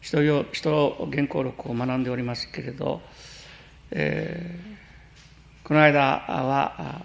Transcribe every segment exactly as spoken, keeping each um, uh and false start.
使徒使徒原稿録を学んでおりますけれど、えー、この間は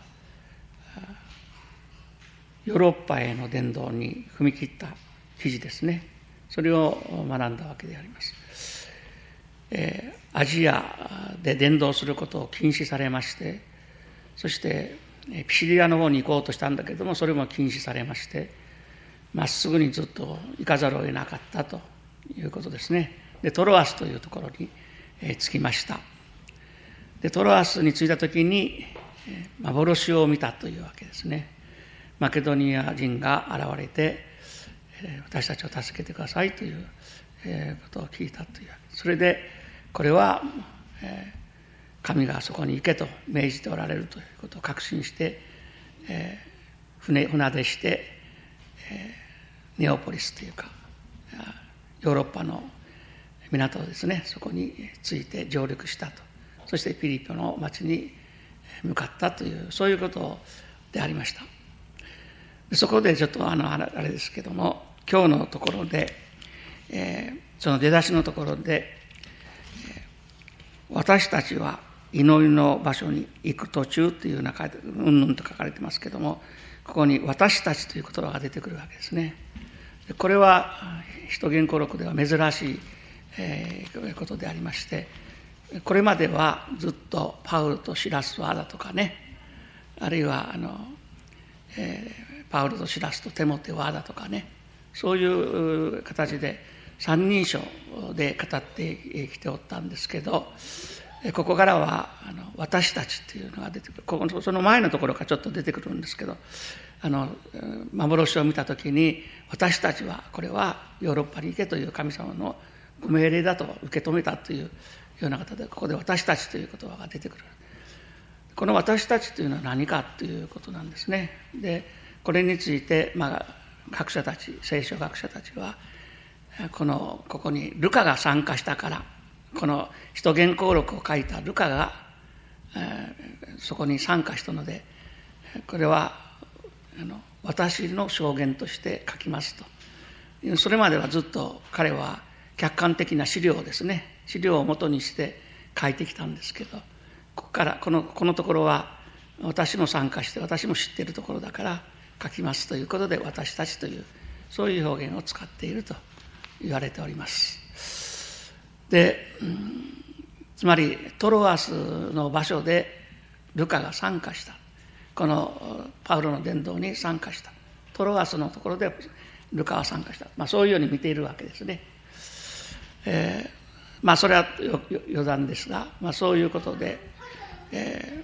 ヨーロッパへの伝道に踏み切った記事ですね。それを学んだわけであります。えー、アジアで伝道することを禁止されまして、そしてピシリアの方に行こうとしたんだけれども、それも禁止されまして、まっすぐにずっと行かざるを得なかったということですね。で、トロアスというところに着きました。で、トロアスに着いたときに幻を見たというわけですね。マケドニア人が現れて、私たちを助けてくださいということを聞いたというわけ。それで、これは神がそこに行けと命じておられるということを確信して、船船出して、ネオポリスというか、ヨーロッパの港ですね、そこに着いて上陸したと。そしてピリポの町に向かったという、そういうことでありました。そこでちょっとあの、あれですけども、今日のところで、えー、その出だしのところで、私たちは祈りの場所に行く途中というような書いて、うんぬんと書かれてますけども、ここに私たちという言葉が出てくるわけですね。これは使徒原稿録では珍しい、えー、ことでありまして、これまではずっとパウロとシラスはだとかね、あるいはあの、えー、パウロとシラスとテモテはだとかね、そういう形で三人称で語ってきておったんですけど、ここからはあの私たちというのが出てくる。ここその前のところからちょっと出てくるんですけど、あの幻を見たときに、私たちはこれはヨーロッパに行けという神様のご命令だと受け止めたというような形で、ここで私たちという言葉が出てくる。この私たちというのは何かということなんですね。で、これについて、まあ、学者たち、聖書学者たちは、このここにルカが参加したから、この使徒原稿録を書いたルカが、えー、そこに参加したので、これはあの私の証言として書きますと。それまではずっと彼は客観的な資料ですね、資料を元にして書いてきたんですけど、ここからこのこのところは私も参加して私も知っているところだから書きますということで、私たちというそういう表現を使っていると言われております。で、うん、つまりトロアスの場所でルカが参加した、このパウロの伝道に参加した、トロアスのところでルカは参加した、まあ、そういうように見ているわけですね。えー、まあそれは余談ですが、まあ、そういうことで、え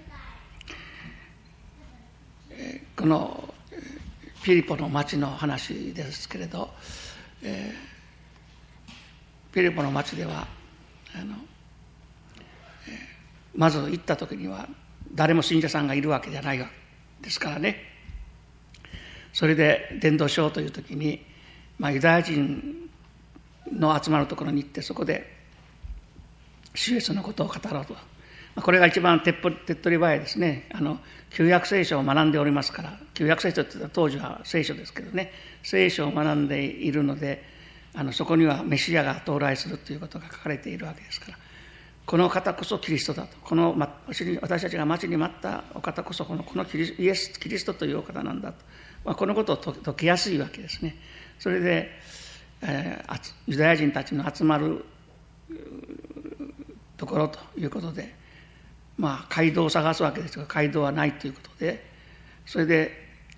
ー、このピリポの町の話ですけれど、えー、ピリポの町ではあの、えー、まず行った時には誰も信者さんがいるわけじゃないわけですからね。それで伝道しようという時に、まあ、ユダヤ人の集まるところに行って、そこで主イエスのことを語ろうと。これが一番手っ取り早いですね。あの旧約聖書を学んでおりますから、旧約聖書って当時は聖書ですけどね、聖書を学んでいるので、あのそこにはメシアが到来するということが書かれているわけですから、この方こそキリストだと、この私たちが待ちに待ったお方こそこのこのキリイエスキリストというお方なんだと、まあ、このことを説きやすいわけですね。それで、えー、ユダヤ人たちの集まるところということで、まあ街道を探すわけですが、街道はないということで、それで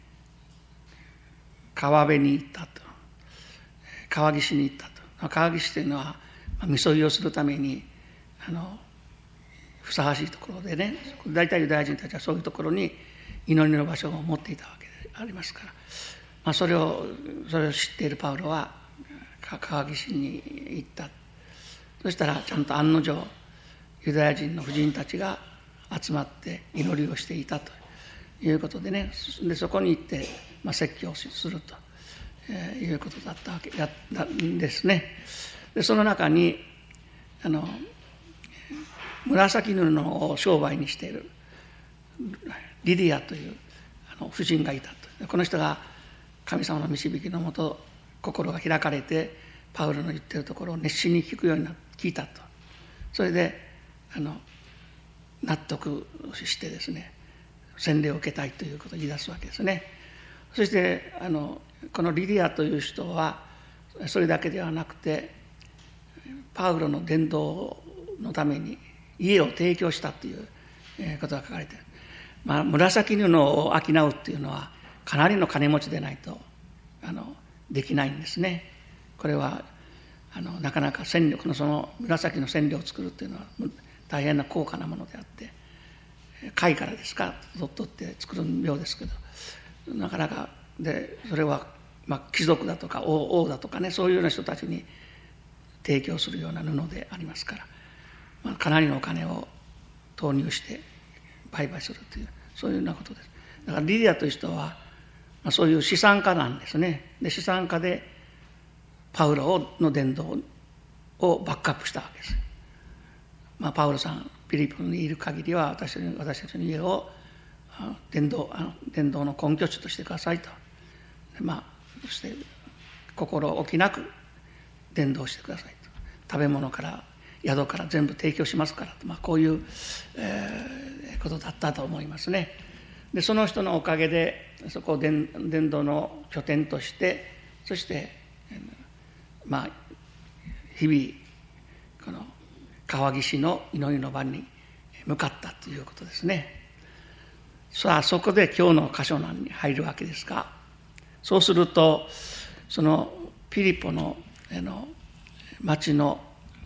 川辺に行ったと、川岸に行ったと。川岸というのはみそぎをするためにあのふさわしいところでね、大体ユダヤ人たちはそういうところに祈りの場所を持っていたわけでありますから、まあ、それをそれを知っているパウロは川岸に行った。そしたらちゃんと案の定ユダヤ人の婦人たちが集まって祈りをしていたということでね、でそこに行って、まあ、説教すると、えー、いうことだったわけやったんですね。でその中にあの紫布を商売にしているリディアというあの婦人がいたと。この人が神様の導きのもと心が開かれて、 パウロの言ってるところを熱心に聞くようにな聞いたと。それであの納得してですね、洗礼を受けたいということを言い出すわけですね。そしてあのこのリディアという人はそれだけではなくて、パウロの伝道のために家を提供したということが書かれている。まあ、紫布を商うっていうのはかなりの金持ちでないとあのできないんですね。これはあのなかなか染料のその紫の染料を作るっていうのは大変な高価なものであって、貝からですか取って作るようですけど、なかなかでそれは、まあ、貴族だとか 王, 王だとかね、そういうような人たちに提供するような布でありますから、まあ、かなりのお金を投入して売買するという、そういうようなことです。だからリディアという人は、まあ、そういう資産家なんですね。で資産家でパウロの伝道をバックアップしたわけです。まあ、パウロさんピリポにいる限りは私私たちの家を伝道あの伝道の根拠地としてくださいと。で、まあ、そして心置きなく伝道してくださいと。食べ物から宿から全部提供しますからと、まあ、こういう、えー、ことだったと思いますね。でその人のおかげでそこを 伝, 伝道の拠点として、そして、まあ、日々この川岸の祈りの場に向かったということですね。さあそこで今日の箇所欄に入るわけですが、そうするとそのピリポのあの町の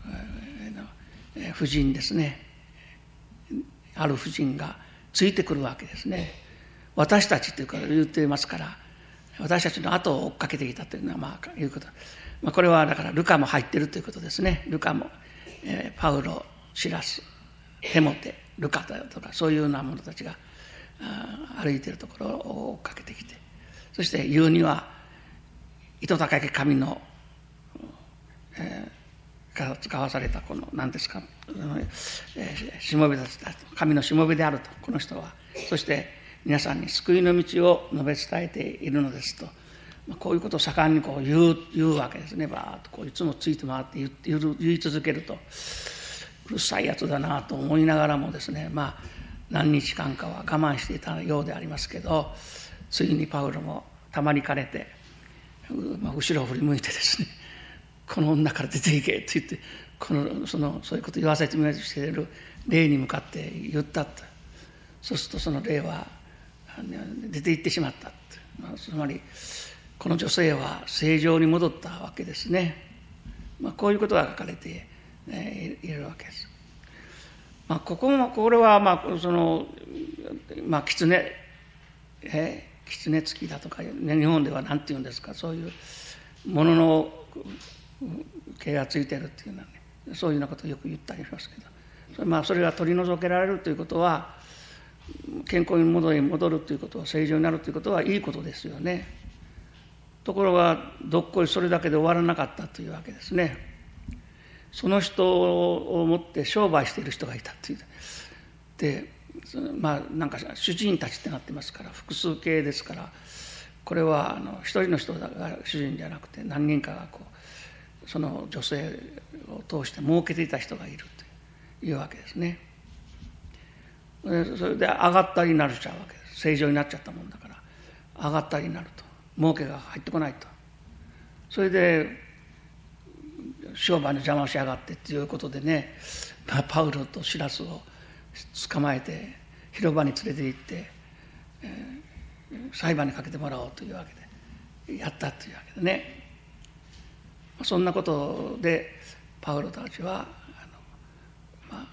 婦人ですね、ある婦人がついてくるわけですね。私たちというか言っていますから、私たちの後を追っかけてきたというのはまあいうこと、まあ、これはだからルカも入っているということですね。ルカも、えー、パウロ、シラス、テモテ、ルカとかそういうような者たちが歩いているところを追っかけてきて、そして言うには糸高き神の、えー、が使わされたこの何ですか、えー、しもべたちだと、神のしもべであるとこの人は、そして皆さんに救いの道を述べ伝えているのですと、まあ、こういうことを盛んにこう 言, う言うわけですね。バーッとこういつもついて回って言, 言, 言い続けると、うるさいやつだなと思いながらもですね、まあ何日間かは我慢していたようでありますけど、ついにパウロもたまにかれて、まあ、後ろを振り向いてですね、この女から出ていけって言って、このそのそういうことを言わせてみようとしている霊に向かって言ったと。そうするとその霊は出て行ってしまったと、まあ、つまりこの女性は正常に戻ったわけですね。まあ、こういうことが書かれて、ね、いるわけです。まあ、ここもこれはまあそのまあ狐え狐付きだとか、ね、日本では何て言うんですか、そういうものの毛がついてるっていうのはね、そういうようなことをよく言ったりしますけど、それ、まあ、それが取り除けられるということは、健康に戻り戻るということは、正常になるということはいいことですよね。ところがどっこいそれだけで終わらなかったというわけですね。その人を持って商売している人がいたっていう。でまあなんか主人たちってなってますから、複数形ですから、これはあの一人の人が主人じゃなくて何人かがこうその女性を通して儲けていた人がいるというわけですね。それで上がったりなるちゃうわけです。正常になっちゃったもんだから上がったりになると、儲けが入ってこないと、それで商売の邪魔をしやがってっていうことでね、パウロとシラスを捕まえて広場に連れて行って、えー、裁判にかけてもらおうというわけでやったというわけでね。そんなことでパウロたちはあの、まあ、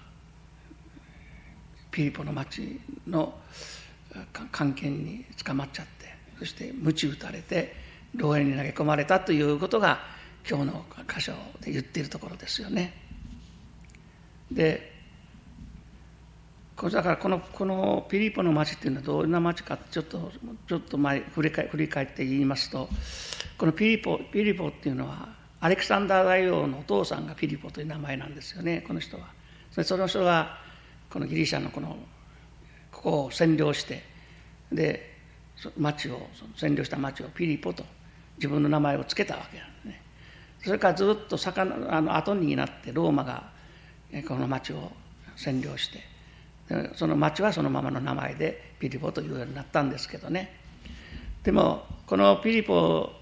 ピリポの町の官憲に捕まっちゃって、そして鞭打たれて牢屋に投げ込まれたということが今日の箇所で言っているところですよね。でだからこのこのピリポの町っていうのはどんな町か、ちょっとちょっと前振り返振り返って言いますと、このピリポピリポっていうのはアレクサンダー大王のお父さんがピリポという名前なんですよね。この人はそれその人がこのギリシャのこのここを占領して、で町を占領した町をピリポと自分の名前を付けたわけなんですね。 それからずっと魚あの後になってローマがこの町を占領して、その町はそのままの名前でピリポというようになったんですけどね。でもこのピリポ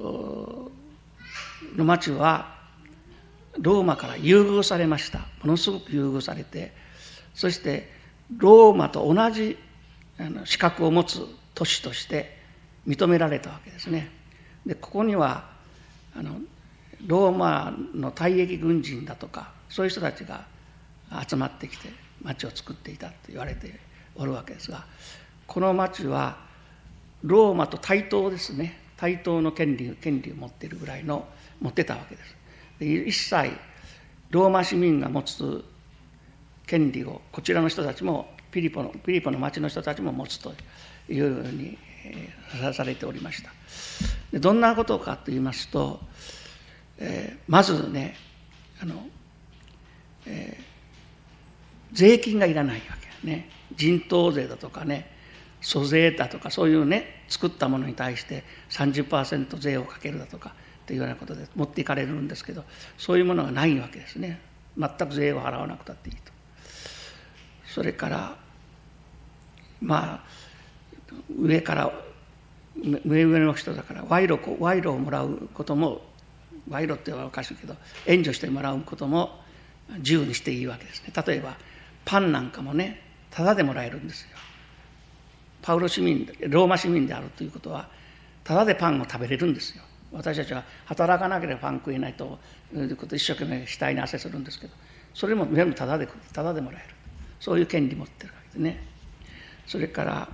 の町はローマから優遇されました。ものすごく優遇されて、そしてローマと同じ資格を持つ都市として認められたわけですね。でここにはあのローマの退役軍人だとかそういう人たちが集まってきて町を作っていたと言われておるわけですが、この町はローマと対等ですね。対等の権利権利を持っているぐらいの持ってたわけです。で一切ローマ市民が持つ権利をこちらの人たちもピリポのピリポの町の人たちも持つというようにされておりました。でどんなことかと言いますと、えー、まずねあの、えー、税金がいらないわけね。人頭税だとかね租税だとかそういうね作ったものに対して さんじゅっパーセント 税をかけるだとかというようなことで持っていかれるんですけど、そういうものがないわけですね。全く税を払わなくたっていいと。それからまあ上から上上の人だから賄賂賄賂をもらうことも賄賂っていうのはおかしいけど援助してもらうことも自由にしていいわけですね。例えばパンなんかもねタダでもらえるんですよ。パウロ市民ローマ市民であるということはタダでパンを食べれるんですよ。私たちは働かなければパン食えないということを一生懸命額に汗するんですけど、それも全部タダでタダでもらえる、そういう権利持ってるわけですね。それから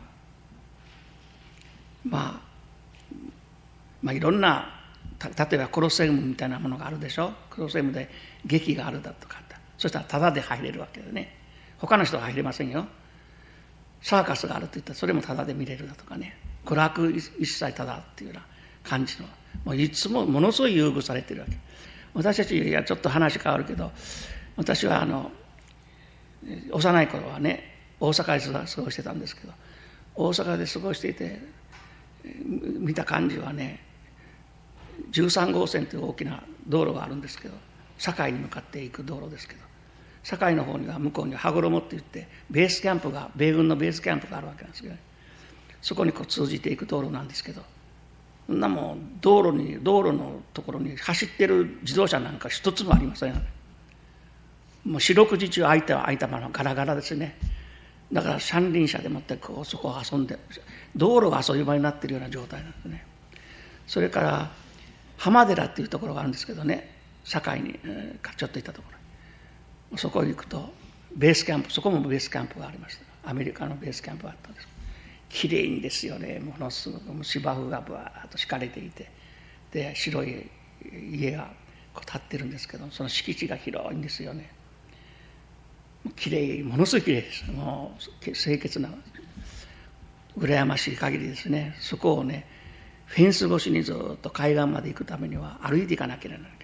まあまあいろんな例えばコロセウムみたいなものがあるでしょ。コロセウムで劇があるだとか、そしたらタダで入れるわけでね。他の人は入れませんよ。サーカスがあるといったらそれもタダで見れるだとかね。娯楽一切タダっていうような感じの、もういつもものすごい優遇されてるわけ。私たちいやちょっと話変わるけど、私はあの幼い頃はね大阪で過ごしてたんですけど、大阪で過ごしていて見た感じはねじゅうさんごうせんという大きな道路があるんですけど、堺に向かっていく道路ですけど、堺の方には向こうには羽衣っていってベースキャンプが米軍のベースキャンプがあるわけなんですけど、ね、そこにこう通じていく道路なんですけど、そんなもん道路に道路のところに走ってる自動車なんか一つもありません。もう四六時中空いた空いたままガラガラですね。だから三輪車でもってこうそこを遊んで道路が遊び場になっているような状態なんですね。それから浜寺っていうところがあるんですけどね、堺に、えー、ちょっと行ったところ、そこへ行くとベースキャンプ、そこもベースキャンプがありました。アメリカのベースキャンプがあったんです。きれいですよね。ものすごく芝生がぶわーっと敷かれていて、で白い家がこう建ってるんですけど、その敷地が広いんですよね。きれい、ものすごいきれいです。もう清潔な羨ましい限りですね。そこをねフェンス越しにずっと海岸まで行くためには歩いていかなければならない。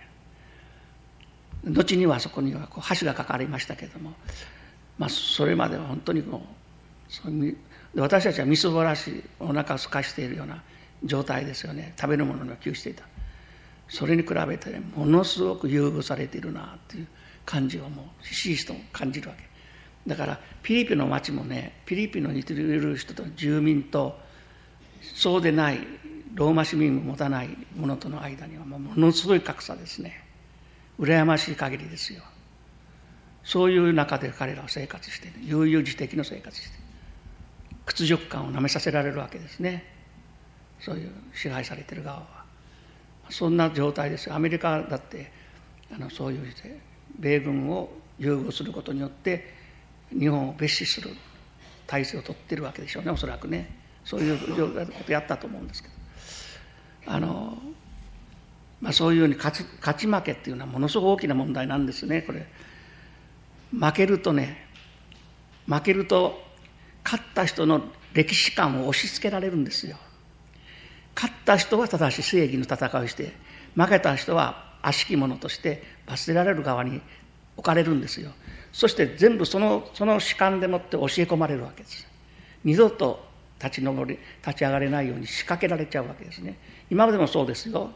後にはそこにはこう橋が架かりましたけれども、まあ、それまでは本当にもうそういう私たちはみすぼらしいお腹を空かしているような状態ですよね。食べるものには窮していた。それに比べて、ね、ものすごく優遇されているなという感じをもうひしひしと感じるわけだから、ピリピの町もねピリピのにいる人と住民とそうでないローマ市民を持たない者との間にはものすごい格差ですね。羨ましい限りですよ。そういう中で彼らは生活している、悠々自適の生活している。屈辱感をなめさせられるわけですね。そういう支配されている側はそんな状態です。アメリカだってあのそういう米軍を優遇することによって日本を蔑視する体制を取っているわけでしょうね、おそらくね。そういうことやったと思うんですけど、あの、まあ、そういうように勝ち、勝ち負けっていうのはものすごく大きな問題なんですね。これ負けるとね負けると勝った人の歴史観を押し付けられるんですよ。勝った人は正しい正義の戦いをして、負けた人は悪しき者として罰せられる側に置かれるんですよ。そして全部そのその主観でもって教え込まれるわけです。二度と立ち上り立ち上がれないように仕掛けられちゃうわけですね。今までもそうですよ。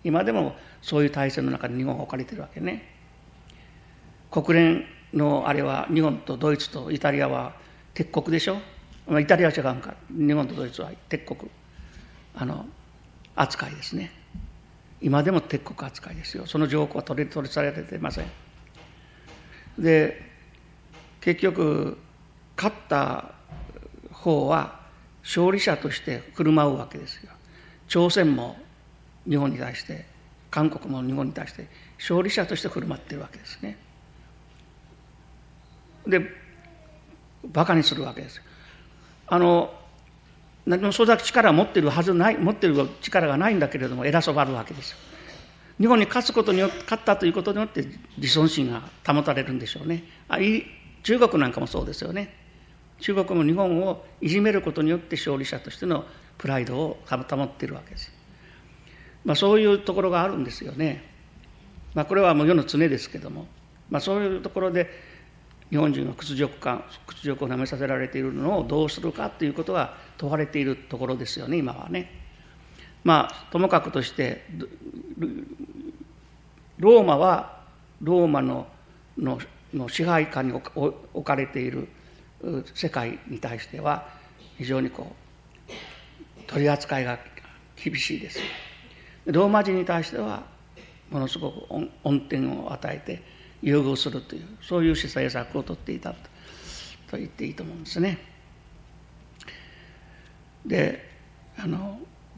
今でもそういう体制の中で日本が置かれているわけね。国連のあれは日本とドイツとイタリアは敵国でしょ。まあ、イタリアは違うか。日本とドイツは敵国あの扱いですね。今でも敵国扱いですよ。その条項は取り取りされていません。で結局勝った方は勝利者として振る舞うわけですよ。朝鮮も日本に対して、韓国も日本に対して勝利者として振る舞っているわけですね。でバカにするわけです。あの何もそれだけ力を持っているはずない、持っている力がないんだけれども偉そうがあるわけですよ。日本に勝つことによって勝ったということによって自尊心が保たれるんでしょうね。あい中国なんかもそうですよね。中国も日本をいじめることによって勝利者としてのプライドを保っているわけです。まあ、そういうところがあるんですよね。まあ、これはもう世の常ですけども、まあ、そういうところで日本人が屈辱感、屈辱をなめさせられているのをどうするかということが問われているところですよね、今はね。まあ、ともかくとして、ローマはローマののの支配下に置かれている世界に対しては非常にこう取り扱いが厳しいです。ローマ人に対してはものすごく恩典を与えて優遇するというそういう政策を取っていたと言っていいと思うんですね。であの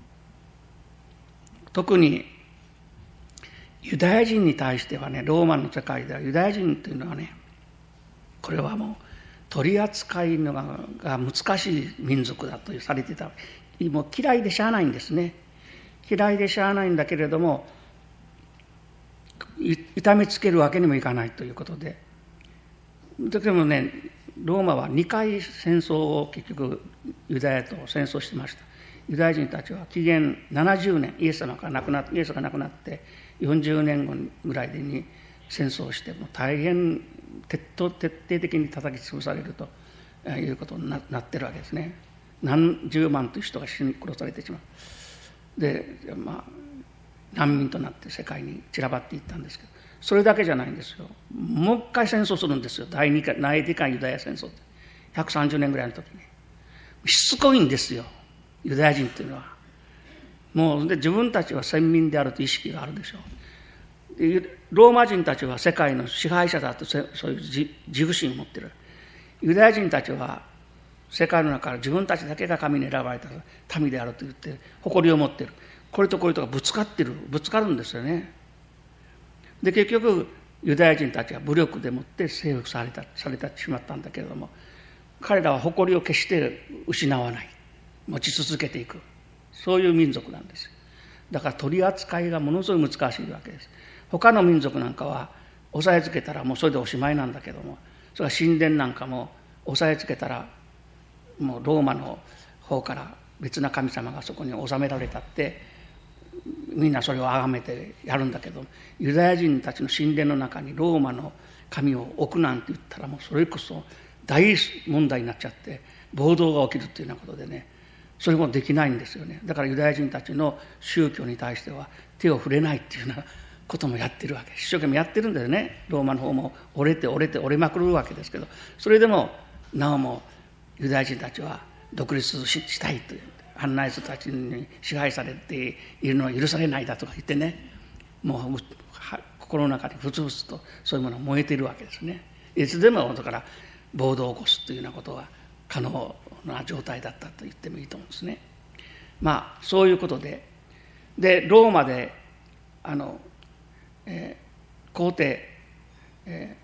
特にユダヤ人に対してはね、ローマの世界ではユダヤ人というのはね、これはもう取り扱いのがが難しい民族だとされていた。もう嫌いでしゃあないんですね。嫌いでしゃあないんだけれども痛めつけるわけにもいかないということで、でもね、ローマはにかい戦争を結局ユダヤと戦争してました。ユダヤ人たちは紀元ななじゅうねん、イエス様が亡くなってイエスが亡くなってよんじゅうねんごぐらいに戦争をして、もう大変徹底徹底的に叩き潰されるということに な, なってるわけですね。何十万という人が死に殺されてしまう。で、まあ難民となって世界に散らばっていったんですけど、それだけじゃないんですよ。もう一回戦争するんですよ。第二回第二回ユダヤ戦争ってひゃくさんじゅうねんぐらいの時にしつこいんですよ、ユダヤ人というのは。もうで自分たちは先民であるという意識があるでしょう。でローマ人たちは世界の支配者だとそういう自自負心を持っている。ユダヤ人たちは世界の中から自分たちだけが神に選ばれた民であると言って誇りを持っている。これとこれとがぶつかってるぶつかるんですよね。で結局ユダヤ人たちは武力でもって征服されたされてしまったんだけれども、彼らは誇りを決して失わない、持ち続けていく、そういう民族なんですよ。だから取り扱いがものすごい難しいわけです。他の民族なんかは押さえつけたらもうそれでおしまいなんだけども、それから神殿なんかも押さえつけたらもうローマの方から別な神様がそこに収められたってみんなそれを崇めてやるんだけど、ユダヤ人たちの神殿の中にローマの神を置くなんて言ったらもうそれこそ大問題になっちゃって暴動が起きるっていうようなことでね、それもできないんですよね。だからユダヤ人たちの宗教に対しては手を触れないっていうようなこともやってるわけ。一生懸命やってるんだよね。ローマの方も折れて折れて折れまくるわけですけど、それでもなおもユダヤ人たちは独立 し, したいという案内人たちに支配されているのは許されないだとか言ってね、もう心の中でふつふつとそういうものが燃えているわけですね。いつでもだから暴動を起こすというようなことが可能な状態だったと言ってもいいと思うんですね。まあそういうことで、でローマであの、えー、皇帝、え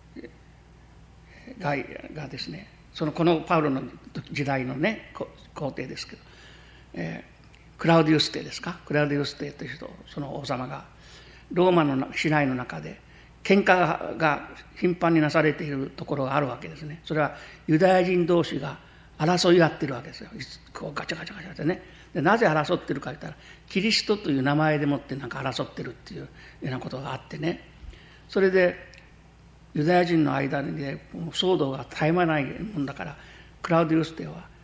ー、が, がですね、そのこのパウロの時代のね皇帝ですけど、えー、クラウディウス帝ですか、クラウディウス帝という人、その王様がローマの市内の中で喧嘩が頻繁になされているところがあるわけですね。それはユダヤ人同士が争い合ってるわけですよ。こうガチャガチャガチャってね。でなぜ争ってるかといったら、キリストという名前でもってなんか争ってるっていうようなことがあってね、それでユダヤ人の間で、ね、騒動が絶え間ないもんだから、クラウディウス帝は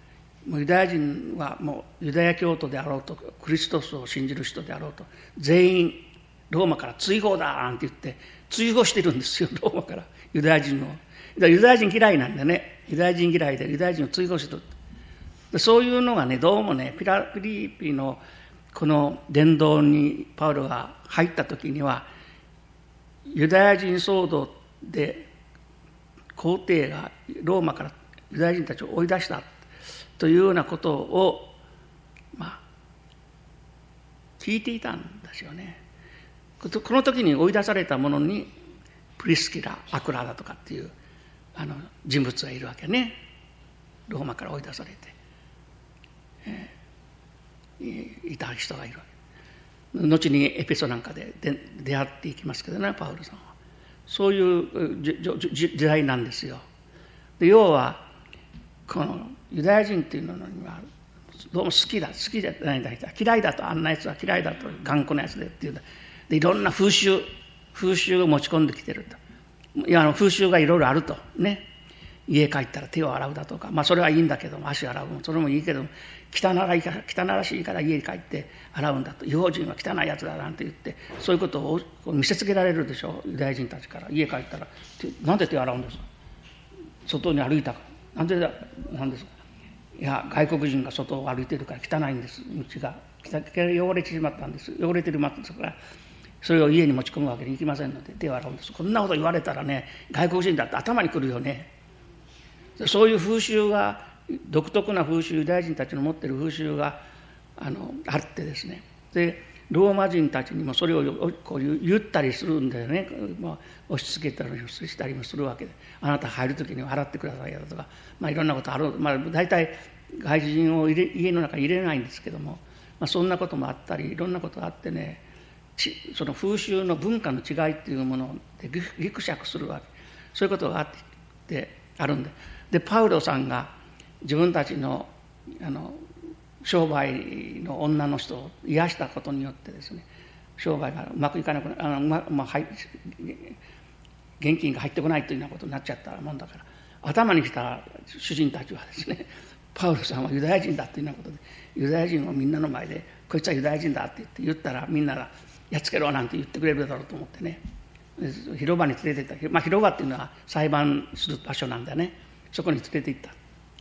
もうユダヤ人はもうユダヤ教徒であろうとクリストスを信じる人であろうと全員ローマから追放だなんて言って追放してるんですよ、ローマからユダヤ人を。ユダヤ人嫌いなんでね、ユダヤ人嫌いでユダヤ人を追放してる。そういうのがね、どうもね、ピラピリピのこの伝道にパウロが入った時には、ユダヤ人騒動で皇帝がローマからユダヤ人たちを追い出したというようなことを、まあ、聞いていたんですよね。この時に追い出された者にプリスキラ、アクラだとかっていうあの人物がいるわけね。ローマから追い出されて、えー、いた人がいるわけ。後にエペソなんかで出会っていきますけどね、パウロさんは。そういう時代なんですよ。で要はこのユダヤ人っていうのにはどうも好きだ好きじゃないんだ、嫌いだと、あんなやつは嫌いだと、頑固なやつでっていうでいろんな風習風習を持ち込んできてると。いやあの風習がいろいろあるとね。家帰ったら手を洗うだとか、まあそれはいいんだけども、足洗うもそれもいいけども、汚いから汚らしいから家に帰って洗うんだと、違法人は汚いやつだなんて言って、そういうことを見せつけられるでしょ、ユダヤ人たちから。家帰ったらなんで手を洗うんですか、外に歩いたか、なんでなんですか、いや外国人が外を歩いてるから汚いんです、道が汚れてしまったんです、汚れてるますからそれを家に持ち込むわけにいきませんので手を洗うんです。こんなこと言われたらね、外国人だって頭にくるよね。そういう風習が、独特な風習、ユダヤ人たちの持っている風習が あのあってですね、でローマ人たちにもそれをこう言ったりするんだよね、まあ、押し付けたりしたりもするわけで、あなた入る時には払ってくださいやとか、まあ、いろんなことある、まあ、大体外人を入れ家の中に入れないんですけども、まあ、そんなこともあったりいろんなことがあってね、その風習の文化の違いっていうものでぎくしゃくするわけ、そういうことがあってあるんで、でパウロさんが自分たちのあの商売の女の人を癒したことによってですね、商売がうまくいかなくなあの、ままあ、はい現金が入ってこないというようなことになっちゃったもんだから、頭にきた主人たちはですね、パウロさんはユダヤ人だというようなことで、ユダヤ人をみんなの前でこいつはユダヤ人だって言って言ったら、みんながやっつけろなんて言ってくれるだろうと思ってね、広場に連れて行った、まあ、広場っていうのは裁判する場所なんだよね。そこに連れて行った。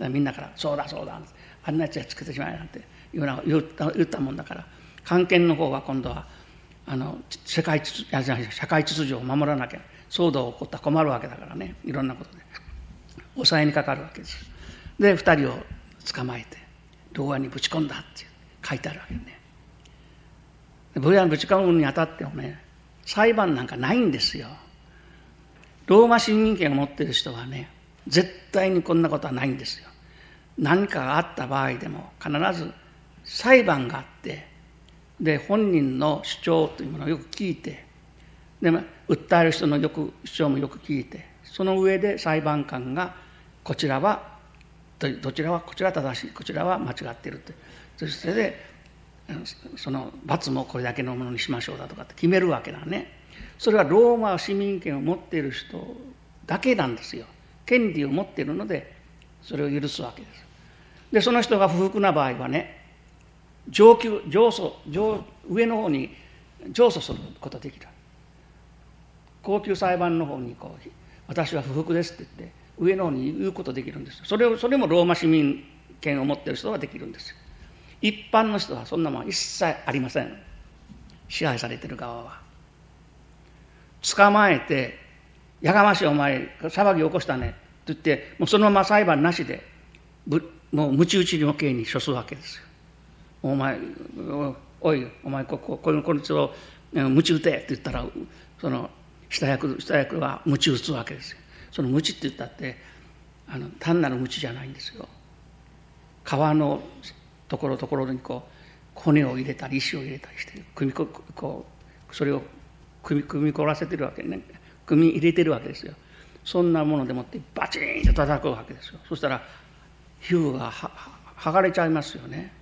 みんなから「そうだそうだ、あんなやつやっつけてしまえ」なんて言うな言った、言ったもんだから、官憲の方は今度はあの世界秩序社会秩序を守らなきゃ、騒動が起こったら困るわけだからね、いろんなことで抑えにかかるわけです。で二人を捕まえて牢屋にぶち込んだって書いてあるわけね。牢屋にぶち込むにあたってもね、裁判なんかないんですよ。ローマ市民権を持っている人はね、絶対にこんなことはないんですよ。何かがあった場合でも必ず裁判があって、で本人の主張というものをよく聞いて、で、まあ、訴える人のよく主張もよく聞いて、その上で裁判官がこちらはどちらはこちらは正しい、こちらは間違っていると、それでその罰もこれだけのものにしましょうだとかって決めるわけだね。それはローマ市民権を持っている人だけなんですよ。権利を持っているのでそれを許すわけです。でその人が不服な場合はね、上級上訴上上の方に上訴することができる。高級裁判の方にこう私は不服ですって言って上の方に言うことできるんです。それをそれもローマ市民権を持っている人はできるんですよ。一般の人はそんなもん一切ありません。支配されている側は捕まえてやがましいお前騒ぎ起こしたねって言ってもうそのまま裁判なしでもう鞭打ちの刑に処すわけですよ。お前おいお前ここここいつを鞭打てって言ったらその下役下役は鞭打つわけですよ。その鞭って言ったってあの単なる鞭じゃないんですよ。皮のところところにこう骨を入れたり石を入れたりして組みここうそれを組み組み凝らせてるわけね。組み入れてるわけですよ。そんなものでもってバチンと叩くわけですよ。そしたら皮膚がは剥がれちゃいますよね。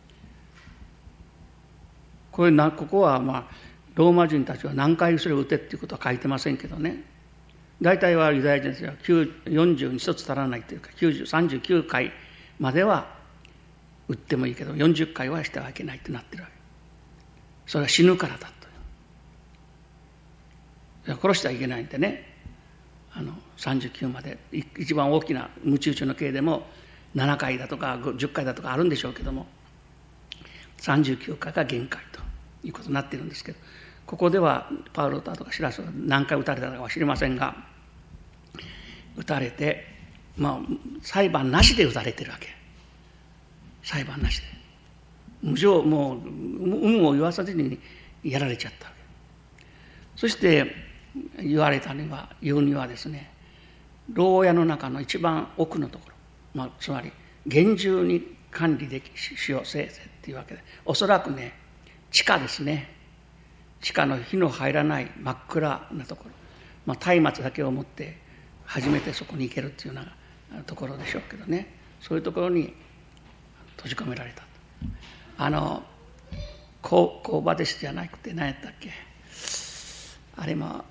これなここはまあローマ人たちは何回それを打てっていうことは書いてませんけどね。大体はユダヤ人たちはよんじゅうに一つ足らないというかきゅうじゅう、さんじゅうきゅうかいまでは撃ってもいいけどよんじゅっかいはしてはいけないってなってるわけ。それは死ぬからだと。殺してはいけないんでね、あのさんじゅうきゅうまで一番大きな無知打ちの刑でもななかいだとかじゅっかいだとかあるんでしょうけども、さんじゅうきゅうかいが限界ということになっているんですけど、ここではパウロだとかシラスが何回撃たれたかは知りませんが、撃たれて、まあ裁判なしで撃たれてるわけ。裁判なしで無情、もう有無を言わさずにやられちゃったわけ。そして言われたには言うにはですね、牢屋の中の一番奥のところ、まあ、つまり厳重に管理できしようせいぜっていうわけで、おそらくね地下ですね、地下の火の入らない真っ暗なところ、まあ、松明だけを持って初めてそこに行けるっていうようなところでしょうけどね、そういうところに閉じ込められた。あのコーバデシじゃなくて何やったっけ、あれも、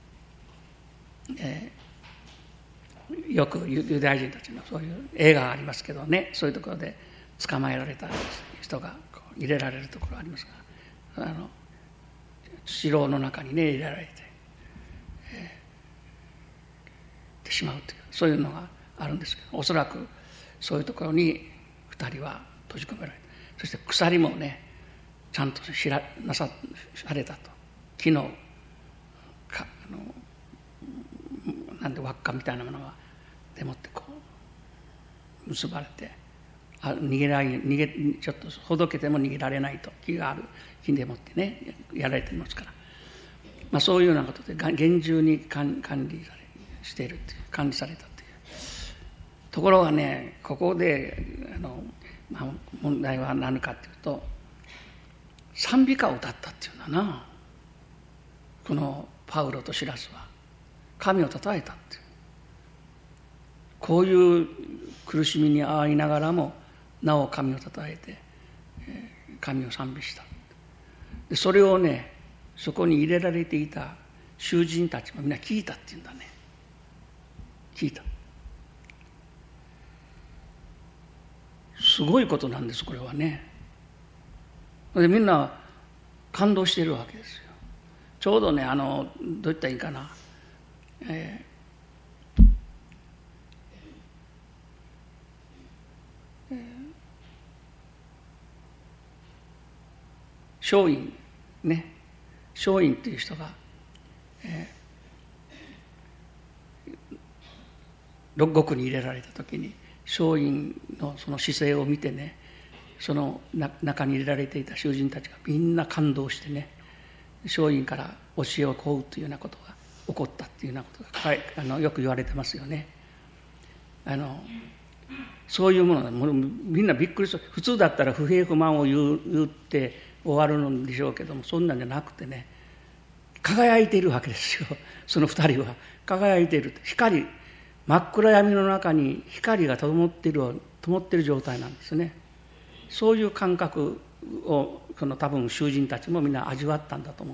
えー、よくユダヤ人たちのそういう映画がありますけどね、そういうところで捕まえられた人がこう入れられるところがありますが、あの城の中にね入れられて、えー、てしまうというそういうのがあるんですけど、おそらくそういうところにふたりは閉じ込められた。そして鎖もねちゃんとしらなさされたと。木のかあのなんで輪っかみたいなものがでもってこう結ばれて、あ逃げられ逃げちょっとほどけても逃げられないと、木がある木でもってねやられていますから、まあ、そういうようなことで厳重に管理されしているという管理されたというところがね、ここであの、まあ、問題は何かというと、賛美歌を歌ったっていうんだな、このパウロとシラスは神をたたえたっていう、こういう苦しみに遭いながらもなお神をたたえて神を賛美した。でそれをねそこに入れられていた囚人たちもみんな聞いたっていうんだね。聞いた。すごいことなんですこれはね。でみんな感動しているわけですよ。ちょうどねあのどう言ったらいいかな、えーえー、松陰ね、松陰っていう人が、えー、六獄に入れられた時に松陰のその姿勢を見てね、その中に入れられていた囚人たちがみんな感動してね、松陰から教えを請うというようなことが起こったっていうようなことがあのよく言われてますよね。あのそういうものがもうみんなびっくりする。普通だったら不平不満を言う言って終わるんでしょうけども、そんなんじゃなくてね、輝いているわけですよ。その二人は輝いている。光、真っ暗闇の中に光が灯っている灯っている状態なんですね。そういう感覚をその多分囚人たちもみんな味わったんだと思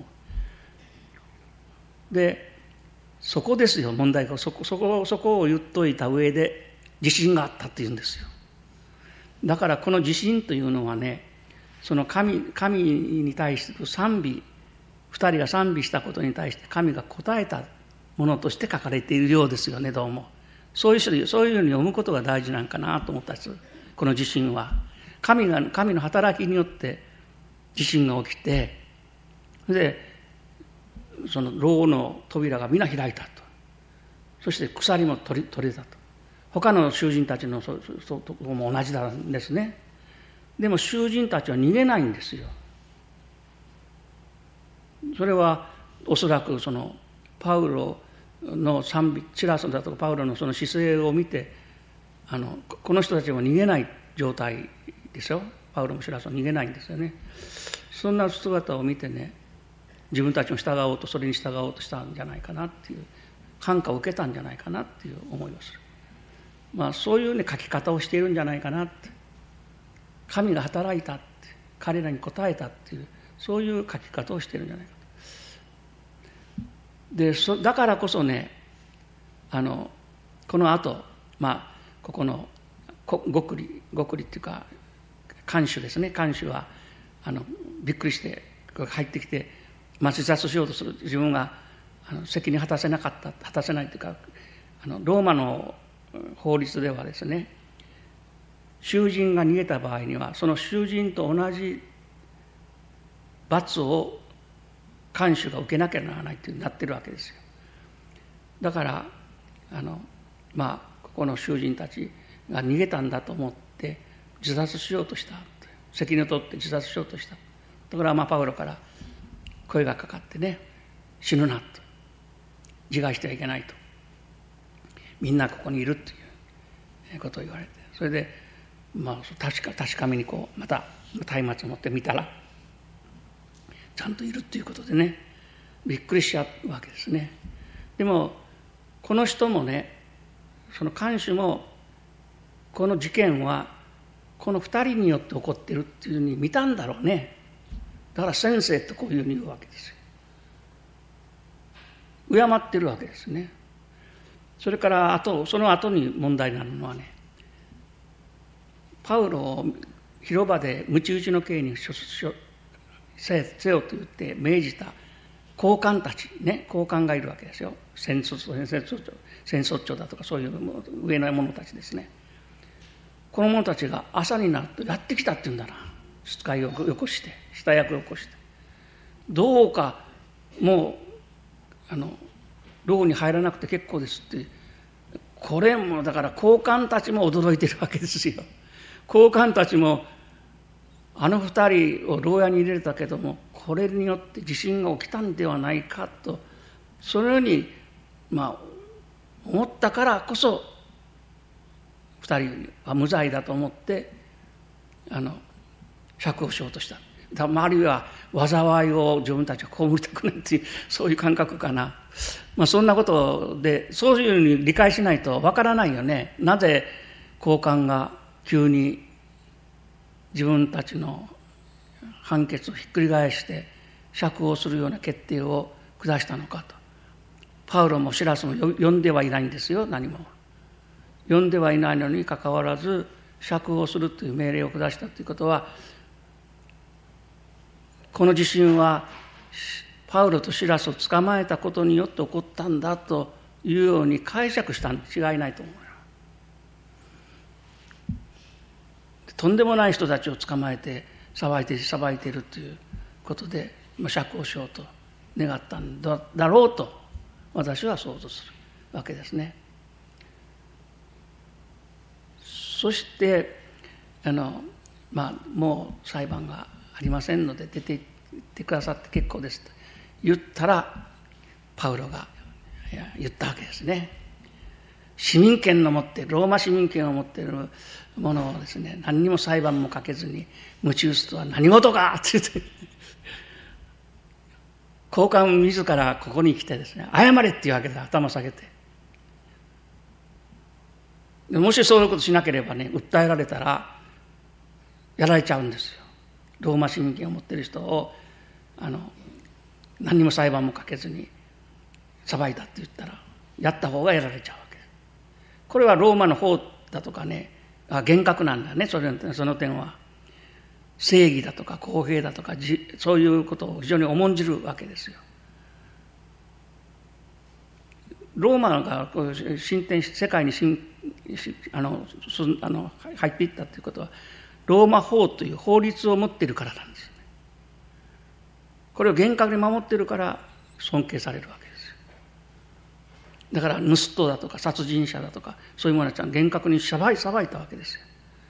う。でそこですよ問題が。そこそこそこを言っといた上で自信があったっていうんですよ。だからこの自信というのはね、その神神に対して賛美、二人が賛美したことに対して神が答えたものとして書かれているようですよね。どうもそういう人そういうように読むことが大事なんかなと思ったんです。この自信は神が神の働きによって地震が起きて、でその牢の扉が皆開いたと。そして鎖も取り取れたと。他の囚人たちのそうそうとこも同じなんですね。でも囚人たちは逃げないんですよ。それはおそらくそのパウロの賛美、シラスだとかパウロのその姿勢を見て、あのこの人たちは逃げない状態でしょ。パウロもシラスは逃げないんですよね。そんな姿を見てね、自分たちも従おうと、それに従おうとしたんじゃないかなっていう、感化を受けたんじゃないかなっていう思いをする。まあそういうね書き方をしているんじゃないかなって。神が働いたって、彼らに応えたっていう、そういう書き方をしているんじゃないかと。でそだからこそね、あのこの後、まあここの極利極利っていうか看守ですね。看守はあのびっくりして入ってきて、まあ、自殺しようとする。自分があの責任果たせなかった果たせないというか、あのローマの法律ではですね、囚人が逃げた場合にはその囚人と同じ罰を看守が受けなきゃならないというふうになってるわけですよ。だからあのまあここの囚人たちが逃げたんだと思って自殺しようとした、責任を取って自殺しようとした。ところがまあパウロから声がかかってね、死ぬなと、自害してはいけないと、みんなここにいるということを言われて、それでまあ確か確かめにこうまた松明を持って見たらちゃんといるということでね、びっくりしちゃうわけですね。でもこの人もね、その看守もこの事件はこの二人によって起こっているっていうふうに見たんだろうね。だから先生とこういうふうに言うわけですよ。敬ってるわけですね。それからあとその後に問題になるのはね、パウロを広場で鞭打ちの刑にせよと言って命じた高官たちね、高官がいるわけですよ。戦卒長、戦卒長だとかそういう上の者たちですね。この者たちが朝になるとやってきたって言うんだな。使いをよこして、下役をよこして、どうかもうあの牢に入らなくて結構ですって。これもだから高官たちも驚いてるわけですよ。高官たちもあの二人を牢屋に入れたけども、これによって地震が起きたんではないかと、そのようにまあ思ったからこそ二人は無罪だと思ってあの釈放しようとした。だ周りは災いを自分たちは被りたくないっていう、そういう感覚かな。まあそんなことで、そういうふうに理解しないとわからないよね。なぜ高官が急に自分たちの判決をひっくり返して釈放するような決定を下したのかと。パウロもシラスも呼んではいないんですよ、何も。呼んではいないのにかかわらず釈放するという命令を下したということは、この地震はパウロとシラスを捕まえたことによって起こったんだというように解釈したに違いないと思う。とんでもない人たちを捕まえて騒いで騒いでいるということで釈放しようと願ったんだろうと私は想像するわけですね。そしてあの、まあ、もう裁判がありませんので出て行ってくださって結構ですと言ったら、パウロが言ったわけですね。市民権の持ってローマ市民権を持っているものをですね、何にも裁判もかけずに鞭打つとは何事かって言って高官自らここに来てですね、謝れっていうわけで頭下げて、もしそういうことしなければね、訴えられたらやられちゃうんですよ。ローマ市民権を持っている人をあの何にも裁判もかけずに裁いたって言ったらやった方がやられちゃうわけです。これはローマの法だとかね、あ厳格なんだね。それその点は正義だとか公平だとかそういうことを非常に重んじるわけですよ。ローマがこう進展し世界に進あのあの入っていったということはローマ法という法律を持っているからなんですね。これを厳格に守っているから尊敬されるわけですよ。だから盗人だとか殺人者だとかそういうものは厳格に裁い裁いたわけですよ。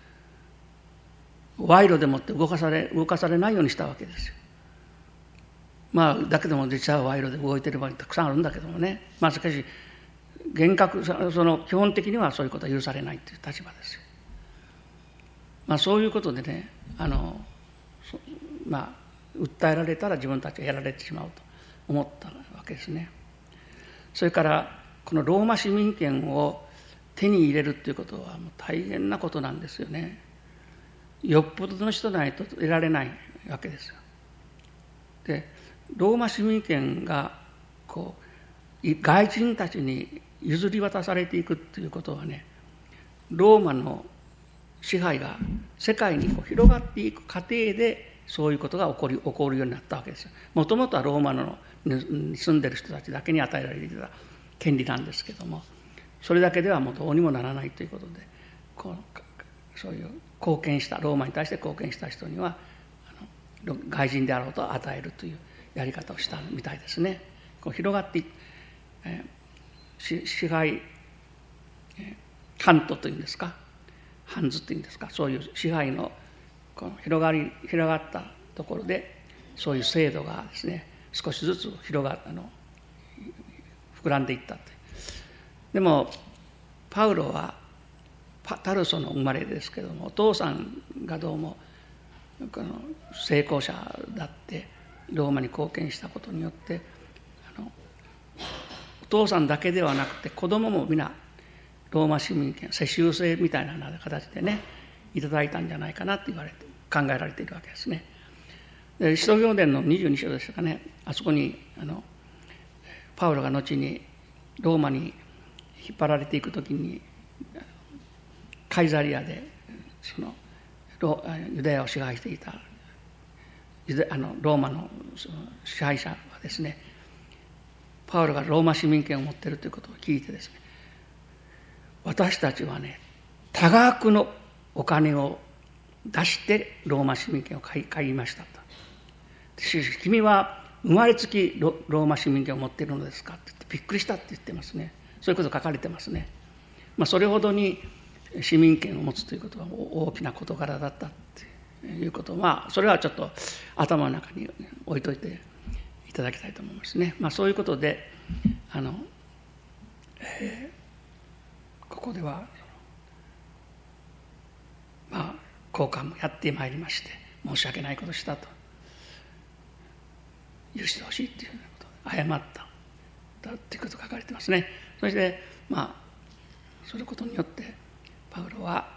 賄賂でもって動かされ動かされないようにしたわけですよ。まあだけども実際は賄賂で動いている場合たくさんあるんだけどもね。まあしかし厳格その基本的にはそういうことは許されないという立場ですよ。まあそういうことでね、あのまあ訴えられたら自分たちがやられてしまうと思ったわけですね。それからこのローマ市民権を手に入れるということはもう大変なことなんですよね。よっぽどの人でないと得られないわけですよ。でローマ市民権がこう外人たちに譲り渡されていくということはね、ローマの支配が世界にこう広がっていく過程でそういうことが起こり起こるようになったわけですよ。もともとはローマのに住んでる人たちだけに与えられていた権利なんですけども、それだけではもうどうにもならないということで、こうそういう貢献したローマに対して貢献した人にはあの外人であろうと与えるというやり方をしたみたいですね。こう広がってい、えー、支配、えー、ハントというんですか、ハンズというんですか、そういう支配のこの広がり広がったところでそういう制度がですね少しずつ広があの膨らんでいったと。でもパウロはタルソの生まれですけども、お父さんがどうもこの成功者だってローマに貢献したことによってあのお父さんだけではなくて子供も皆ローマ市民権世襲制みたいな形でねいただいたんじゃないかなと言われて考えられているわけですね。で使徒行伝のにじゅうに章でしたかね、あそこにあのパウロが後にローマに引っ張られていくときにカイザリアでそのユダヤを支配していたユダあのローマのその支配者はですね、パウロがローマ市民権を持っているということを聞いてですね、私たちはね多額のお金を出してローマ市民権を買い買いましたと。君は生まれつき ロ, ローマ市民権を持っているのですかって言ってびっくりしたって言ってますね。そういうこと書かれてますね。まあ、それほどに市民権を持つということは大きな事柄だったということを、まあそれはちょっと頭の中に置いといていただきたいと思いますね。まあ、そういうことであの、えー、ここではまあ交換もやってまいりまして申し訳ないことをしたと許してほしいということで謝ったということが書かれてますね。そしてまあそのことによってパウロは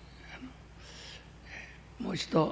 もう一度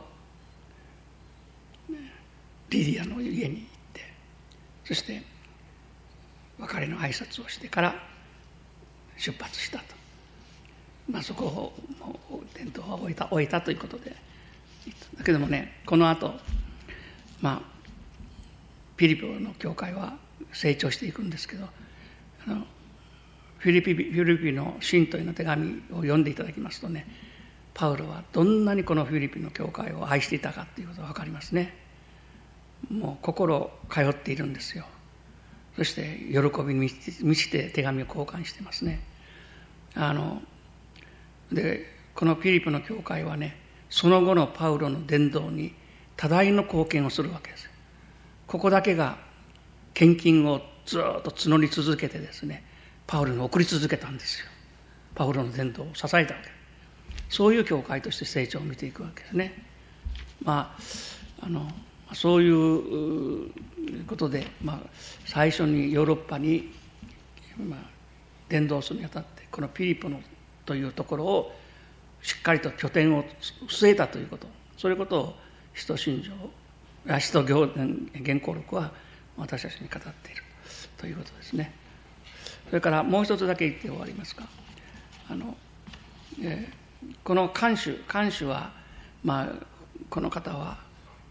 リディアの家に行って、そして別れの挨拶をしてから出発したと。まあそこを伝統は終えた終えたということで、だけどもねこの後まあピリピの教会は成長していくんですけど、あのフィリピフィリピの信徒への手紙を読んでいただきますとね、パウロはどんなにこのフィリピの教会を愛していたかということが分かりますね。もう心通っているんですよ。そして喜びに満ちて手紙を交換してますね。あのでこのフィリピの教会はねその後のパウロの伝道に多大の貢献をするわけです。ここだけが献金をずっと募り続けてですねパウロに送り続けたんですよ。パウロの伝道を支えたわけ。そういう教会として成長を見ていくわけですね。まああのそういうことで、まあ、最初にヨーロッパに、まあ、伝道するにあたってこのピリポのというところをしっかりと拠点を据えたということ、そういうことを使徒信条使徒行原稿録は私たちに語っているということですね。それからもう一つだけ言って終わりますが、あの、えー、この看守看守は、まあ、この方は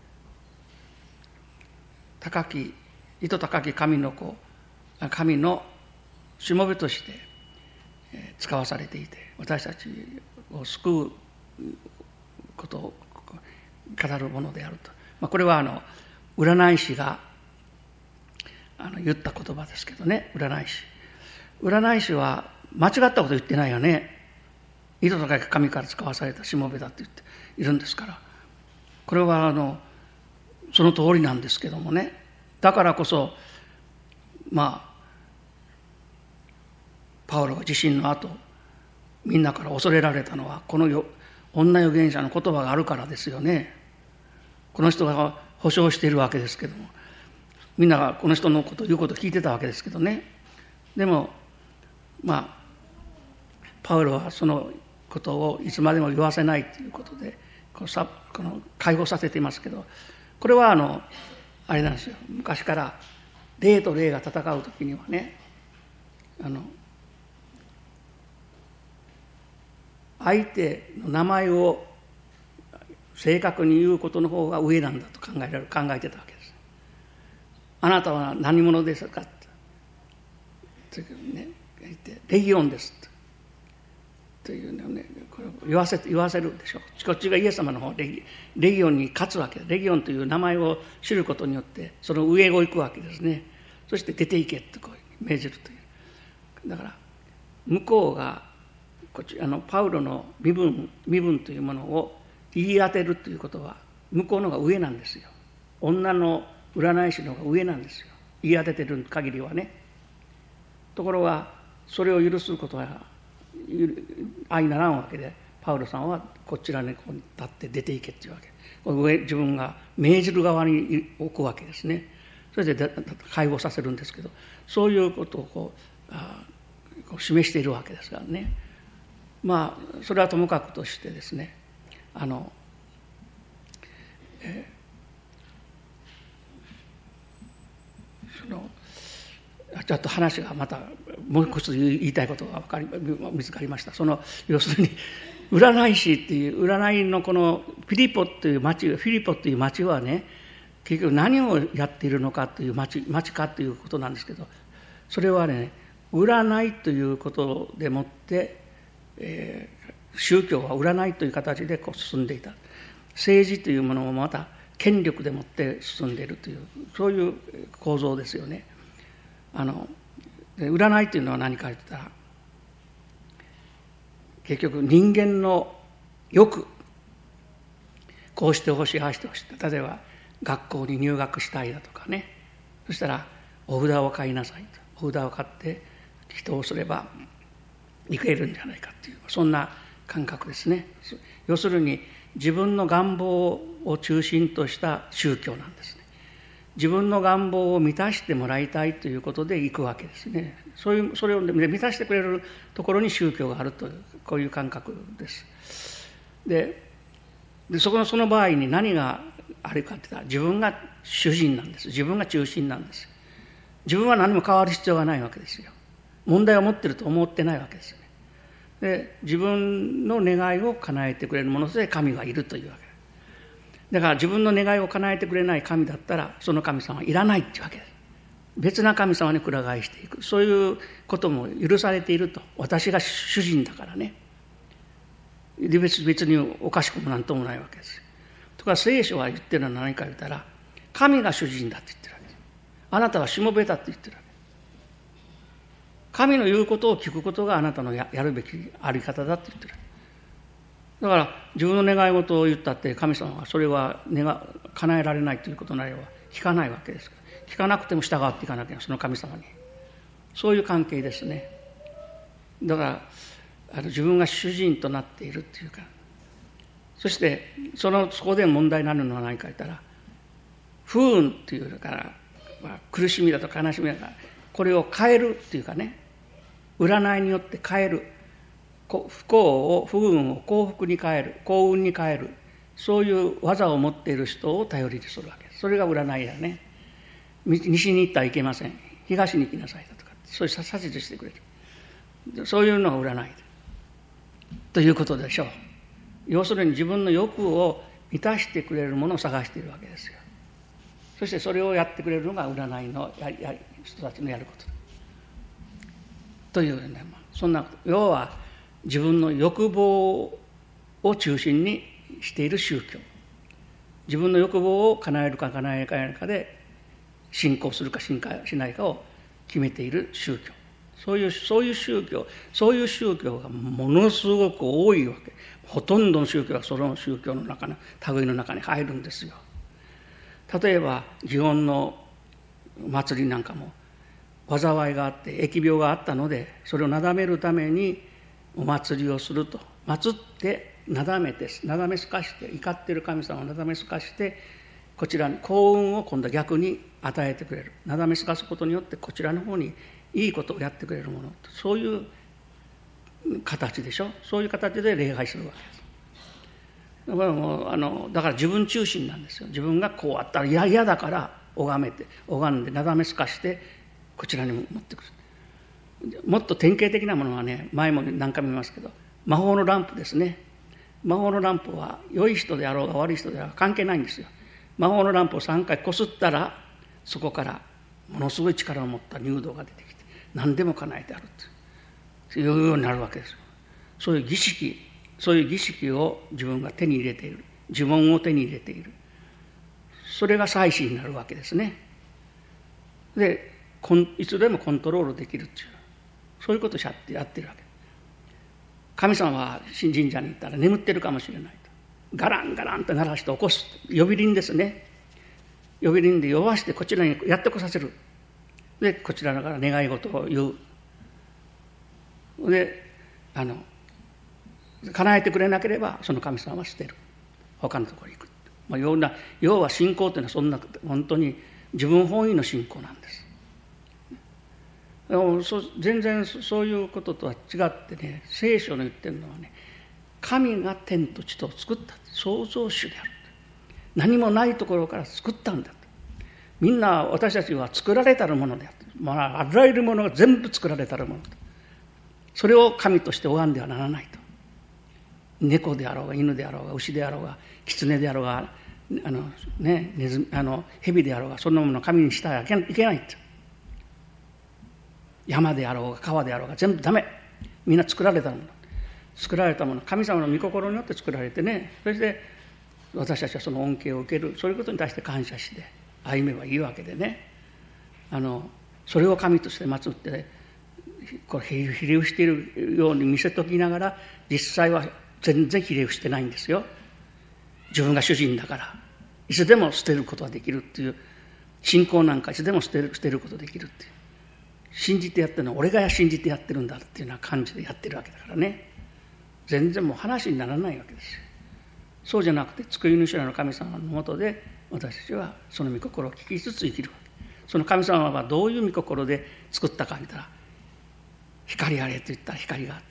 高き糸高き神の子神のしもべとして使わされていて、私たちを救うことを語るものであると、まあ、これはあの占い師があの言った言葉ですけどね。占い師占い師は間違ったこと言ってないよね。糸高き神から使わされたしもべだって言っているんですから、これはあのその通りなんですけどもね。だからこそまあパウロが地震の後みんなから恐れられたのはこのよ女預言者の言葉があるからですよね。この人が保証しているわけですけども、みんながこの人のことを言うことを聞いてたわけですけどね。でもまあパウロはそのことをいつまでも言わせないということでこのさこの解放させていますけど、これはあのあれなんですよ。昔から霊と霊が戦う時にはね、あの相手の名前を正確に言うことの方が上なんだと考えられる考えてたわけです。あなたは何者ですかってね、言ってレギオンですというのをね、これを言わせ言わせるでしょう。こっちがイエス様の方レギレギオンに勝つわけです。レギオンという名前を知ることによってその上を行くわけですね。そして出ていけってこう命じるという。だから向こうがこっちあのパウロの身分身分というものを言い当てるということは向こうの方が上なんですよ。女の占い師の方が上なんですよ。言い当ててる限りはね。ところがそれを許すことは相ならんわけで、パウロさんはこちらにこう立って出ていけっていうわけ。これ上自分が命じる側に置くわけですね。それで解放させるんですけど、そういうことをこうあこう示しているわけですからね。まあそれはともかくとしてですね、あの、えー、そのちょっと話がまたもう一つ言いたいことが分かり見つかりました。その要するに占い師っていう占いのこのフィリポという町フィリポという町はね、結局何をやっているのかという町町かということなんですけど、それはね、占いということでもって、えー、宗教は占いという形でこう進んでいた。政治というものもまた権力でもって進んでいるというそういう構造ですよね。あの占いというのは何かといったら、結局人間の欲、こうしてほしいああしてほしい、例えば学校に入学したいだとかね、そしたらお札を買いなさいと、お札を買って人をすればいけるんじゃないかっていう、そんな感覚ですね。要するに自分の願望を中心とした宗教なんですね。自分の願望を満たしてもらいたいということで行くわけですね。そういうそれを満たしてくれるところに宗教があるという、こういう感覚です。で、でそこのその場合に何があるかって言ったら、自分が主人なんです。自分が中心なんです。自分は何も変わる必要がないわけですよ。問題を持っていると思ってないわけですよね。で、自分の願いを叶えてくれるもので神がいるというわけです。だから自分の願いを叶えてくれない神だったら、その神様はいらないっていうわけです。別な神様にくら替えしていく、そういうことも許されていると。私が主人だからね。別別におかしくもなんともないわけです。とか聖書は言ってるのは何か言ったら、神が主人だって言ってるわけです。あなたはしもべだって言ってるわけです。神の言うことを聞くことがあなたの や, やるべきあり方だって言ってる。だから自分の願い事を言ったって神様はそれは願叶えられないということなれば聞かないわけですから、聞かなくても従っていかなきゃ、その神様に。そういう関係ですね。だからあの自分が主人となっているっていうか、そしてそのそこで問題になるのは何か言ったら、不運っていうから、まあ、苦しみだとか悲しみだとか、これを変えるっていうかね、占いによって変える、不幸を不運を幸福に変える、幸運に変える、そういう技を持っている人を頼りにするわけです。それが占いだね。西に行ったらいけません、東に行きなさいだとか、そういう指図してくれる、そういうのが占いということでしょう。要するに自分の欲を満たしてくれるものを探しているわけですよ。そしてそれをやってくれるのが占いのやや人たちのやることだというね、まあ、そんなこと、要は自分の欲望を中心にしている宗教、自分の欲望を叶えるか叶えないかで信仰するか信仰しないかを決めている宗教、そういうそういう宗教そういう宗教がものすごく多いわけ。ほとんどの宗教がその宗教の中の類の中に入るんですよ。例えば祇園の祭りなんかも災いがあって疫病があったので、それをなだめるためにお祭りをすると、祭ってなだめてなだめすかして、怒っている神様をなだめすかして、こちらに幸運を今度は逆に与えてくれる、なだめすかすことによってこちらの方にいいことをやってくれるもの、そういう形でしょ。そういう形で礼拝するわけです。だからもうあのだから自分中心なんですよ。自分がこうあったら嫌々だから拝めて拝んでなだめすかしてこちらに持ってくる。もっと典型的なものはね、前も何回も言いますけど、 魔法のランプですね。魔法のランプは良い人であろうが悪い人であろうが関係ないんですよ。魔法のランプをさんかいこすったら、そこからものすごい力を持った入道が出てきて、何でも叶えてあるというようになるわけですよ。そういう儀式、そういう儀式を自分が手に入れている。呪文を手に入れている。それが祭祀になるわけですね。で、いつでもコントロールできるっていう、そういうことをやってやってるわけ。神様は神社に行ったら眠ってるかもしれないと。ガランガランと鳴らして起こす。呼び鈴ですね。呼び鈴で呼ばしてこちらにやってこさせる。で、こちらから願い事を言う。で、あの、叶えてくれなければその神様は捨てる。他のところに行く。まあ、要な要は信仰というのはそんな本当に自分本位の信仰なんです。全然そういうこととは違ってね、聖書の言ってるのはね、神が天と地とを作った創造主である。何もないところから作ったんだと。みんな私たちは作られたるものである。まあ、あらゆるものが全部作られたるものと。それを神として拝んではならないと。猫であろうが犬であろうが牛であろうが狐であろうがあの、ね、ネズミあの蛇であろうがそんなものを神にしてはいけないと。山であろうが川であろうが全部ダメ。みんな作られたもの。作られたもの、神様の御心によって作られてね、そして私たちはその恩恵を受ける、そういうことに対して感謝して歩めばいいわけでね、あのそれを神として祀ってこれひれ伏しているように見せときながら、実際は全然ひれ伏してないんですよ。自分が主人だからいつでも捨てることができるっていう、信仰なんかいつでも捨てる捨てることができるっていう、信じてやってるのは俺が信じてやってるんだっていうような感じでやってるわけだからね、全然もう話にならないわけですよ。そうじゃなくて救い主なる神様のもとで私たちはその御心を聞きつつ生きるわけ。その神様はどういう御心で作ったか見たら、光あれと言ったら光があった。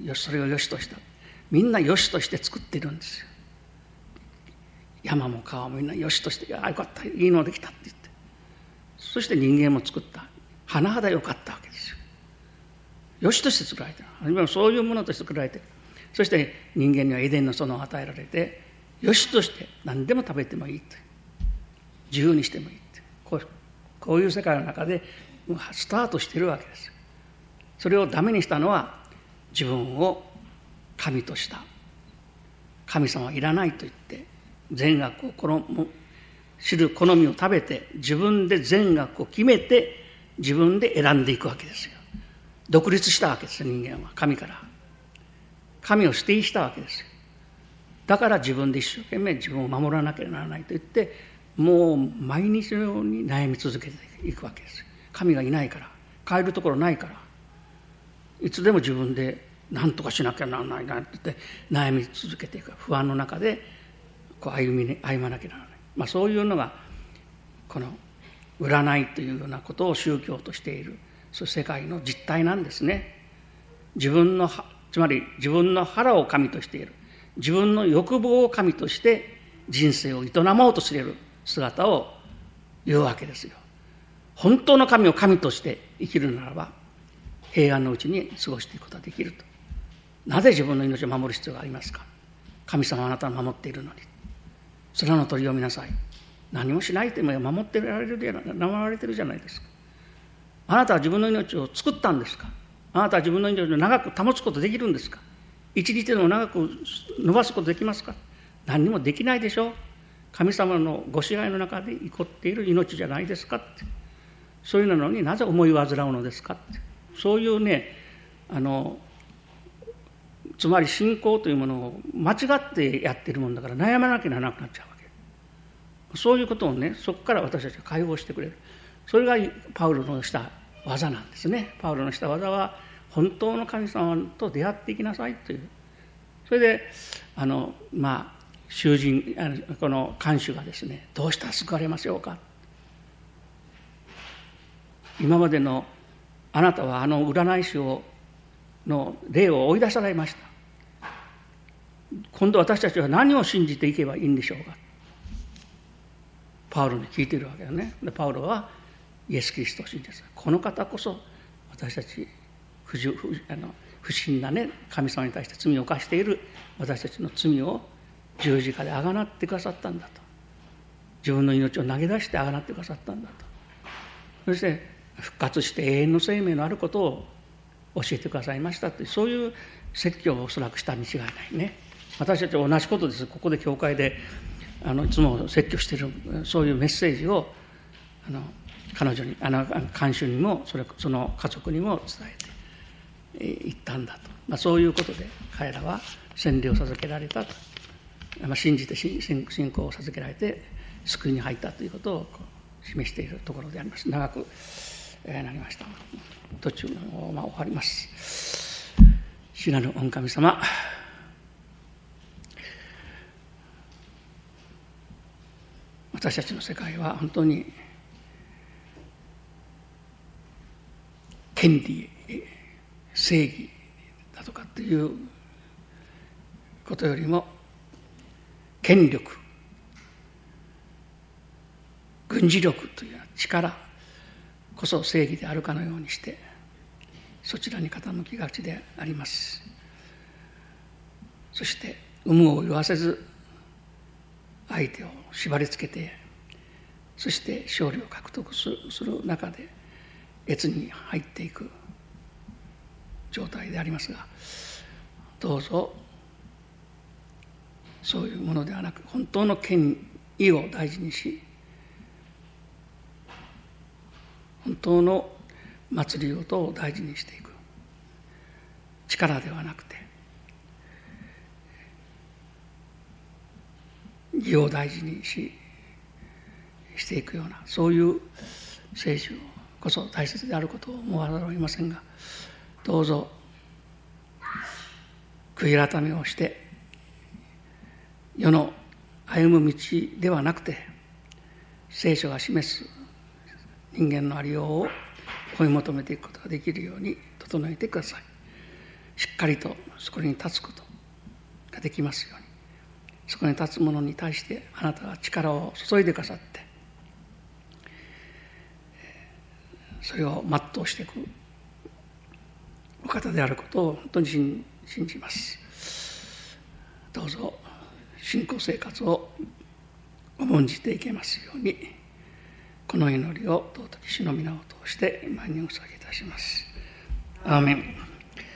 よし、それをよしとした。みんなよしとして作ってるんですよ。山も川もみんなよしとして、ああよかった、いいのできたって言って、そして人間も作った。甚だよかったわけですよ。よしとして作られてる。そういうものとして作られてる。そして人間にはエデンの園を与えられて、よしとして何でも食べてもいいと、自由にしてもいいと、こう、こういう世界の中でスタートしているわけです。それをダメにしたのは自分を神とした。神様はいらないと言って善悪をこの知る好みを食べて、自分で善悪を決めて自分で選んでいくわけですよ。独立したわけですよ、人間は神から。神を捨てしたわけですよ。だから自分で一生懸命自分を守らなければならないと言って、もう毎日のように悩み続けていくわけですよ。神がいないから、変えるところないから、いつでも自分で何とかしなきゃならないなって言って悩み続けていく、不安の中でこう歩み、ね、歩まなきゃならない。まあ、そういうのがこの占いというようなことを宗教としている、そういう世界の実態なんですね。自分のつまり自分の腹を神としている、自分の欲望を神として人生を営もうとする姿を言うわけですよ。本当の神を神として生きるならば平安のうちに過ごしていくことができると。なぜ自分の命を守る必要がありますか。神様はあなたを守っているのに。空の鳥を見なさい。何もしないでも守ってられるで守られてるじゃないですか。あなたは自分の命を作ったんですか。あなたは自分の命を長く保つことできるんですか。一日でも長く伸ばすことできますか。何にもできないでしょう。神様のご支配の中で生こっている命じゃないですかって。そういうのになぜ思い煩うのですかって。そういうね、あのつまり信仰というものを間違ってやっているもんだから悩まなきゃならなくなっちゃうわけ。そういうことをね、そこから私たちが解放してくれる。それがパウロのした技なんですね。パウロのした技は本当の神様と出会っていきなさいという。それであのまあ囚人あのこの看守がですね、どうしたら救われますようか。今までのあなたはあの占い師をの霊を追い出されました。今度私たちは何を信じていけばいいんでしょうか。パウロに聞いているわけだね。でパウロはイエス・キリストを信じて、この方こそ私たち不自由あの不審なね、神様に対して罪を犯している私たちの罪を十字架であがなってくださったんだと。自分の命を投げ出してあがなってくださったんだと。そして復活して永遠の生命のあることを教えてくださいましたという、そういう説教をおそらくしたに違いないね。私たちは同じことです。ここで教会であのいつも説教しているそういうメッセージをあの彼女に、あの看守にもそれその家族にも伝えていったんだと、まあ、そういうことで彼らは洗礼を授けられたと、まあ、信じて信仰を授けられて救いに入ったということを示しているところであります。長くなりました。途中の、まあ、終わります。主なる御神様、私たちの世界は本当に権利、正義だとかっていうことよりも権力、軍事力という力こそ正義であるかのようにしてそちらに傾きがちであります。そして有無を言わせず相手を縛り付けて、そして勝利を獲得する中で越に入っていく状態でありますが、どうぞそういうものではなく本当の権威を大事にし、本当の祭りごとを大事にしていく、力ではなくて義を大事にししていくような、そういう聖書こそ大切であることを思わざるを得ませんが、どうぞ悔い改めをして世の歩む道ではなくて聖書が示す人間のありようを追い求めていくことができるように整えてください。しっかりとそこに立つことができますように、そこに立つ者に対してあなたは力を注いでくださって、それを全うしていくお方であることを本当に信じます。どうぞ信仰生活を重んじていけますように、この祈りを尊き主の皆を通して今にお捧げいたします。アーメン。